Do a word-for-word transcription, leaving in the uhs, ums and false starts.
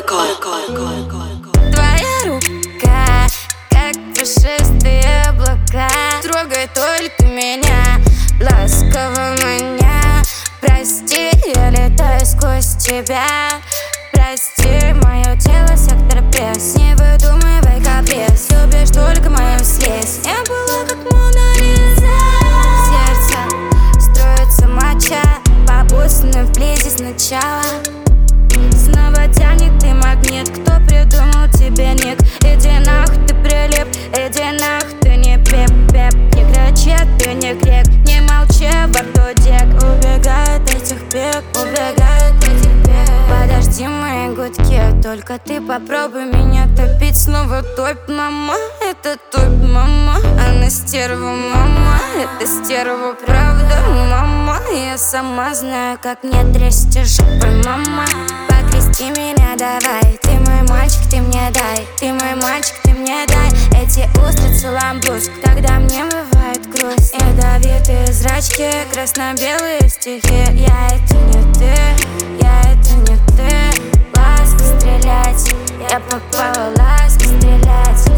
Твоя рука, как пушистые облака, трогай только меня, ласково маня. Прости, я летаю сквозь тебя. Прости, мое тело сектор пресс. Не выдумывай каприз, любишь только мою слизь. Я была как Мона Лиза. Сердце строится моча, побусаны вблизи сначала. Снова тянет ты магнит, кто придумал тебе ник? Иди нахуй, ты прилип, иди нахуй, ты не пип-пип. Не кричи, ты не крик, не молчи, во рту дек. Убегает этих пик, убегает этих пик. Подожди мои гудки, только ты попробуй меня топить. Снова топь, мама, это топь, мама. Она стерва, мама, это стерва, правда, мама. Я сама знаю, как мне трясти жопой, мама. Покрести меня давай, ты мой мальчик, ты мне дай. Ты мой мальчик, ты мне дай. Эти устрицы ламбруск, тогда мне бывает грустно. Ядовитые зрачки, красно-белые стихи. Я это не ты, я это не ты. Ласка стрелять, я попала ласка стрелять.